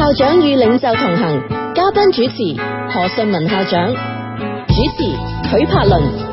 校長與領袖同行，嘉賓主持何順文校長，主持許柏倫。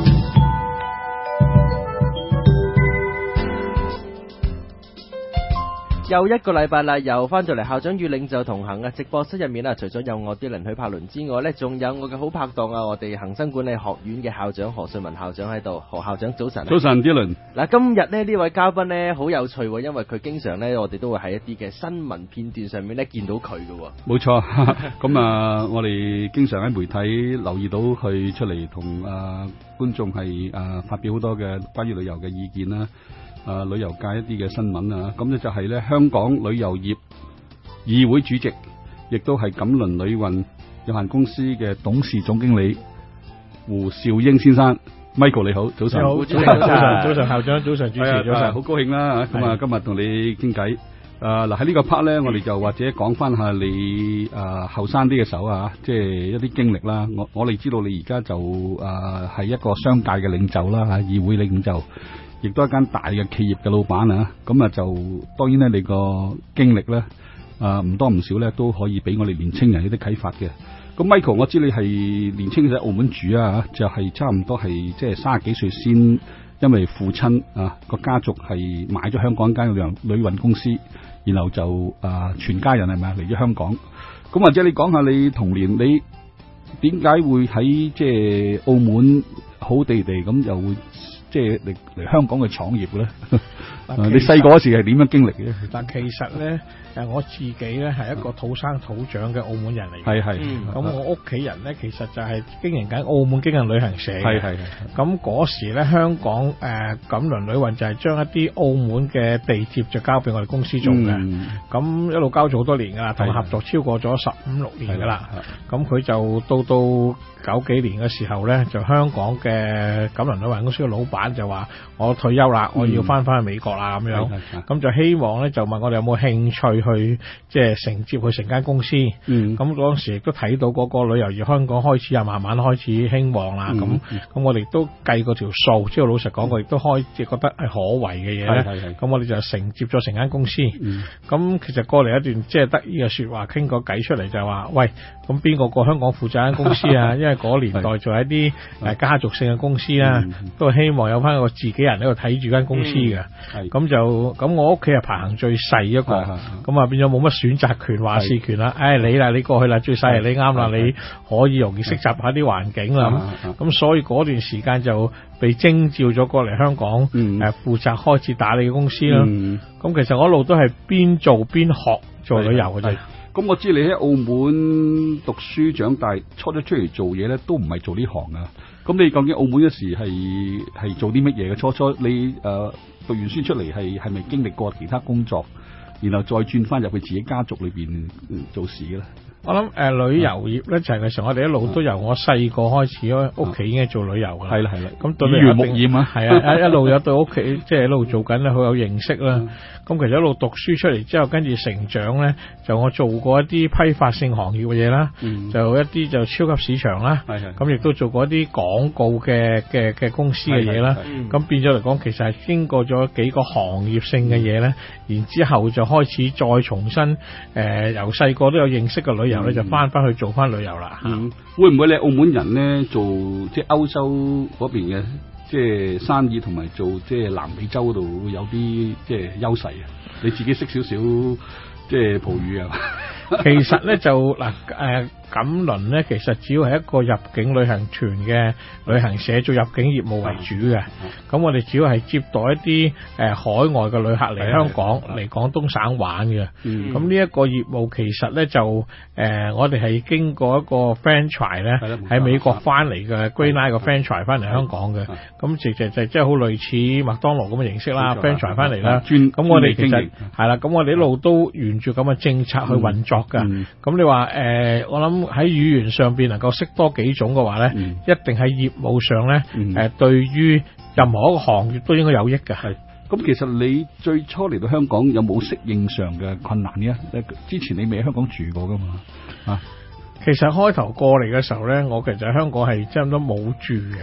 又一個禮拜啦，又翻到嚟校長與領袖同行嘅直播室入面啦。除咗有我啲鄰許柏倫之外呢，仲有我嘅好拍檔啊，我哋恒生管理學院嘅校長何順文校長喺度。何校長早晨。 早晨，啲倫。 嗱，今日呢位嘉賓呢，好有趣，因為佢經常呢，我哋都會喺一啲嘅新聞片段上面呢見到佢嘅。冇錯， 咁啊，我哋經常喺媒體留意到佢出嚟同觀眾係發表好多嘅關於旅遊嘅意見啦。旅遊界一啲嘅新聞啊，咁咧就係咧香港旅遊業議會主席，亦都係錦麟旅運有限公司嘅董事總經理胡兆英先生 ，Michael 你好，早晨。 好，早晨校長，早晨主持，早晨， 好高興啦，咁啊今日同你傾偈。嗱喺呢個 part 咧，我哋就或者講翻下你後生啲嘅時候啊，即係一啲經歷啦。我哋知道你而家就係一個商界嘅領袖啦，議會領袖。亦都係一間大嘅企業嘅老闆啊，咁啊就當然咧，你個經歷咧唔多唔少咧，都可以俾我哋年青人一啲啟發嘅。咁 Michael， 我知你係年青喺澳門住啊，就係差唔多係即係30幾歲先，因為父親個家族係買咗香港一間旅運公司，然後就全家人係咪嚟咗香港？咁或者你講下你童年你點解會喺即係澳門好地地咁又會？即係嚟香港嘅創業咧，你細個嗰時係點樣經歷嘅？ 但其實咧，我自己咧係一個土生土長嘅澳門人嚟嘅。 係。 咁我屋企人咧，其實就係經營緊澳門經營旅行社嘅。係。咁嗰時咧，香港錦麟旅運就係將一啲澳門嘅地鐵就交俾我哋公司做嘅。咁一路交咗好多年㗎啦，同合作超過咗15-16年㗎啦。咁佢就到90幾年嘅時候咧，就香港嘅錦麟旅運公司嘅老闆就話：我退休啦，我要翻去美國啦咁樣。咁就希望咧，就問我哋有冇興趣去即係承接佢成間公司。咁嗰陣時亦都睇到嗰個旅遊業香港開始慢慢開始興旺啦。咁我哋都計過條數，即係老實講，我亦都開始覺得係可為嘅嘢咧。咁我哋就承接咗成間公司。咁其實過嚟一段即係得意嘅説話，傾個計出嚟就係話：喂，咁邊個過香港負責間公司啊？因為嗰年代做一啲家族性嘅公司啦，都係希望有翻個自己人喺度睇住間公司嘅。咁我屋企係排行最細一個，咁啊變咗冇乜選擇權、話事權啦。你過去啦，最細你啱啦，你可以容易適習下啲環境啦。咁所以嗰段時間就被徵召咗過嚟香港，負責開始打理嘅公司啦。咁其實我一路都係邊做邊學做旅遊嘅啫。 咁我知你喺澳門讀書長大，出嚟做嘢咧，都唔係做呢行啊。咁你究竟澳門嗰時係做啲乜嘢嘅？初你讀完書出嚟係咪經歷過其他工作，然後再轉翻入去自己家族裏邊做事嘅咧？ 我諗旅遊業咧就係其實我哋一路都由我細個開始，屋企已經做旅遊㗎啦。係啦。咁對耳濡目染啊，係啊，一路有對屋企即係一路做緊咧，好有認識啦。咁其實一路讀書出嚟之後，跟住成長咧，就我做過一啲批發性行業嘅嘢啦，就一啲就超級市場啦，咁亦都做過一啲廣告嘅公司嘅嘢啦。咁變咗嚟講，其實係經過咗幾個行業性嘅嘢咧，然之後就開始再重新由細個都有認識嘅旅遊咧，就翻去做翻旅遊啦。 會唔會你澳門人咧做即係歐洲嗰邊嘅？即係生意同埋做即係南美洲嗰度會有啲即係優勢啊！你自己識少少即係葡語啊？ 其實咧就錦麟咧，其實主要係一個入境旅行團嘅旅行社，做入境業務為主嘅。咁我哋主要係接待一啲海外嘅旅客嚟香港嚟廣東省玩嘅。咁呢一個業務其實咧就我哋係經過一個 franchise 咧喺美國翻嚟嘅 Green Line 個 franchise 翻嚟香港嘅。咁就即係好類似麥當勞咁嘅形式啦 ，franchise 翻嚟啦。咁我哋其實係啦，咁我哋一路都沿住咁嘅政策去運作㗎。咁你話我諗喺語言上邊能夠識多幾種嘅話咧，一定喺業務上咧，對於任何一個行業都應該有益嘅。係。 咁其實你最初嚟到香港有冇適應上嘅困難嘅？之前你未喺香港住過噶嘛？ 其實開頭過嚟嘅時候咧，我其實喺香港係差唔多冇住嘅。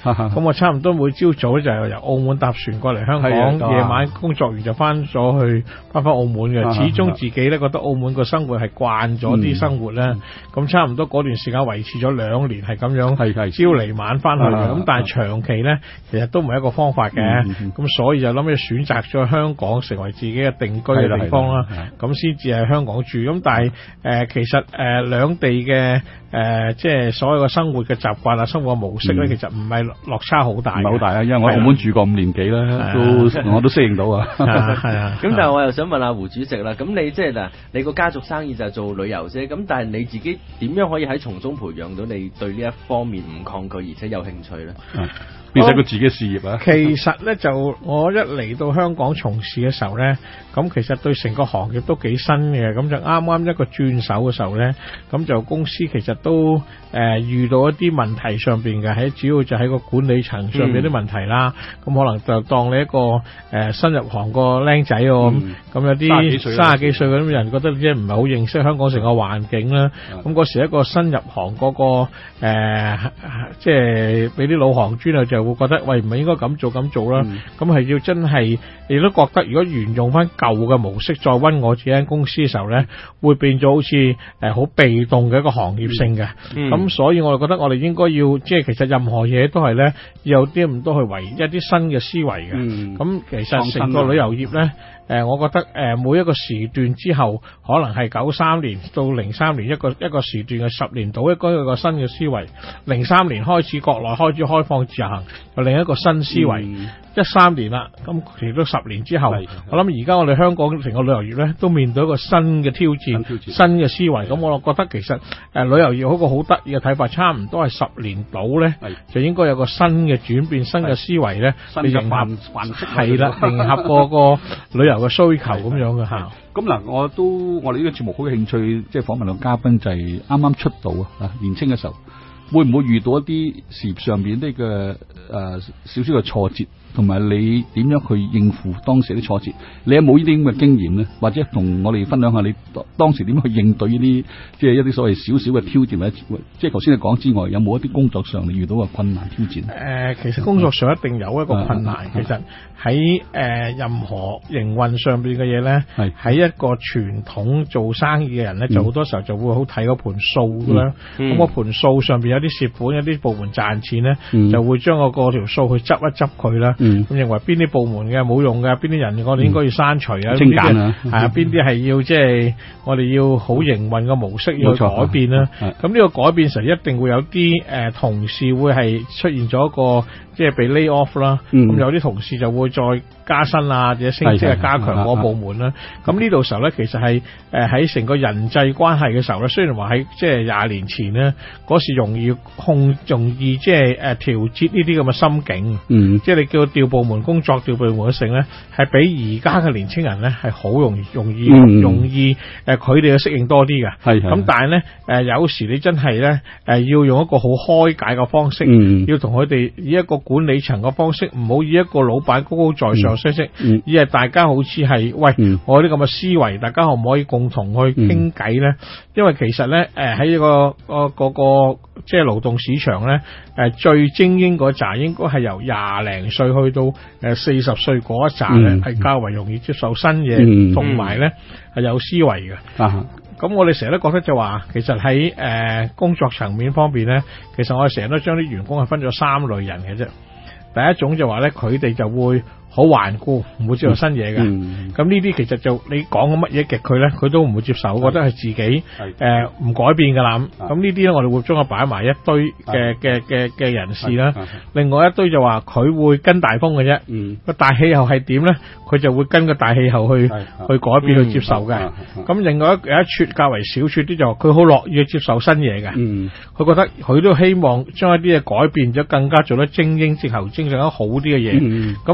咁我差唔多每朝早就由澳門搭船過嚟香港，夜晚工作完就翻澳門嘅。始終自己咧覺得澳門個生活係慣咗啲生活咧，咁差唔多嗰段時間維持咗2年係咁樣，朝嚟晚翻去嘅。咁但係長期咧，其實都唔係一個方法嘅。咁所以就諗住選擇咗香港成為自己嘅定居嘅地方啦。咁先至係香港住。咁但係其實兩地嘅即係所有嘅生活嘅習慣啊，生活嘅模式咧，其實唔係落差好大。唔係好大啊，因為我喺澳門住過5年幾啦，我都適應到啊。係啊。咁但係我又想問下胡主席啦，咁你即係嗱，你個家族生意就係做旅遊啫，咁但係你自己點樣可以喺從中培養到你對呢一方面唔抗拒而且有興趣咧？變成佢自己事業啊！其實咧就我一嚟到香港從事嘅時候咧，咁其實對成個行業都幾新嘅，咁就啱啱一個轉手嘅時候咧，咁就公司其實都遇到一啲問題上邊嘅，喺主要就喺個管理層上邊啲問題啦。咁可能就當你一個新入行個僆仔喎，咁有啲30幾歲嗰啲人覺得即係唔係好認識香港成個環境啦。咁嗰時一個新入行嗰個即係俾啲老行專啊就會覺得喂，唔係應該咁做啦，咁係要真係亦都覺得如果沿用翻舊嘅模式再溫我自己間公司嘅時候咧，會變咗好似好被動嘅一個行業性嘅。咁所以我哋覺得我哋應該要即係其實任何嘢都係咧有啲咁多去為一啲新嘅思維嘅。咁其實成個旅遊業咧。我覺得每一個時段之後，可能係93年到03年一個時段嘅10年度，一個新嘅思維。03年開始國內開始開放自由行，有另一個新思維。13年啦，咁其實都10年之後，我諗而家我哋香港成個旅遊業咧都面對一個新嘅挑戰，新嘅思維。咁我覺得其實旅遊業嗰個好得意嘅睇法，差唔多係10年到咧，就應該有個新嘅轉變，新嘅思維咧，嚟迎合係啦，迎合個旅遊嘅需求咁樣嘅嚇。咁嗱，我哋呢個節目好嘅興趣，即係訪問個嘉賓就係啱啱出道啊，年青嘅時候，會唔會遇到一啲事業上面呢個少少嘅挫折？同埋你點樣去應付當時啲挫折？你有冇呢啲咁嘅經驗咧？或者同我哋分享下你當時點樣去應對呢啲即係一啲所謂少少嘅挑戰，或者即係頭先你講之外，有冇一啲工作上你遇到嘅困難挑戰？其實工作上一定有一個困難。其實喺任何營運上邊嘅嘢咧，喺一個傳統做生意嘅人咧，就好多時候就會好睇嗰盤數啦。咁嗰盤數上邊有啲蝕本，有啲部門賺錢咧，就會將個條數去執一執佢啦。咁認為邊啲部門嘅冇用嘅，邊啲人我哋應該要刪除啊？精簡啊，邊啲係要即係我哋要好營運嘅模式要改變啦。咁呢個改變時一定會有啲同事會係出現咗一個即係被 lay off 啦。咁有啲同事就會再加薪啊，或者升職加強嗰個部門啦。咁呢度時候咧，其實係喺成個人際關係嘅時候咧，雖然話喺即係20年前咧，嗰時容易即係調節呢啲咁嘅心境。即係你叫調部門工作、調部門嘅性咧，係比而家嘅年青人咧係好容易佢哋嘅適應多啲嘅。咁但係咧有時你真係咧要用一個好開解嘅方式，要同佢哋以一個管理層嘅方式，唔好以一個老闆高高在上式，而係大家好似係我啲咁嘅思維，大家可唔可以共同去傾偈咧？因為其實咧喺呢個即係勞動市場咧最精英嗰紮應該係由20零歲去到40歲嗰一紮咧，係較為容易接受新嘢，同埋咧係有思維嘅。咁我哋成日都覺得就話，其實喺工作層面方面咧，其實我哋成日都將啲員工係分咗3類人嘅啫。第一種就話咧，佢哋就會好頑固，唔會接受新嘢嘅。咁呢啲其實就你講嘅乜嘢極佢咧，佢都唔會接受，覺得係自己唔改變㗎啦。咁呢啲咧，我哋會將佢擺埋一堆嘅人士啦。另外一堆就話佢會跟大風嘅啫。個大氣候係點咧？佢就會跟個大氣候去改變去接受嘅。咁另外有一撮較為少撮啲就話佢好樂意去接受新嘢嘅。佢覺得佢都希望將一啲嘢改變咗，更加做得精英、直頭精更加好啲嘅嘢。咁如果你一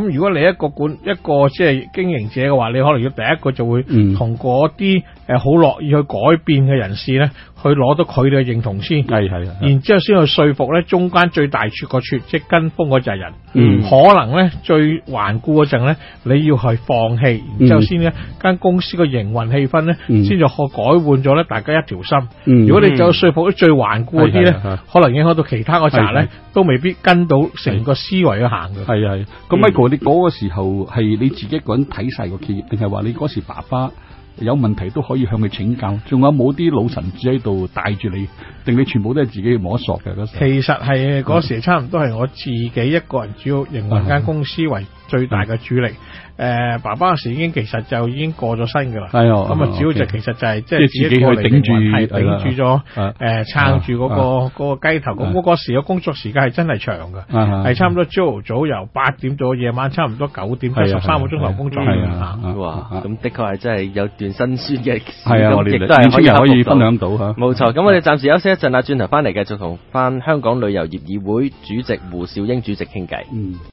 一個即係經營者嘅話，你可能要第一個就會同嗰啲好樂意去改變嘅人士咧，去攞到佢哋嘅認同先， 係， 然之後先去說服咧中間最大撮個撮，即係跟風嗰隻人，可能咧最頑固嗰陣咧，你要係放棄，然之後先咧間公司個營運氣氛咧，先就可改換咗咧，大家一條心。如果你就說服啲最頑固嗰啲咧，可能影響到其他嗰扎咧，都未必跟到成個思維去行嘅。 係。咁 Michael，你嗰個時候係你自己一個人睇晒個企業，定係話你嗰時爸爸有問題都可以向佢請教？仲有冇啲老臣子喺度帶住你？定你全部都係自己摸索嘅嗰時？ 其實係嗰時差唔多係我自己一個人主要營運間公司為最大嘅主力。爸爸嗰時已經過咗身噶啦。咁啊，主要就其實就係即係自己去頂住咗撐住嗰個雞頭。咁嗰時嘅工作時間係真係長嘅，係差唔多朝早由8點到夜晚差唔多9點，即係13個鐘頭工作。 哇！咁的確係真係有段辛酸嘅， 我哋亦都係可以分享到嚇。 冇錯，咁我哋暫時休息一陣啦，轉頭翻嚟繼續同翻香港旅遊業議會主席胡兆英主席傾偈。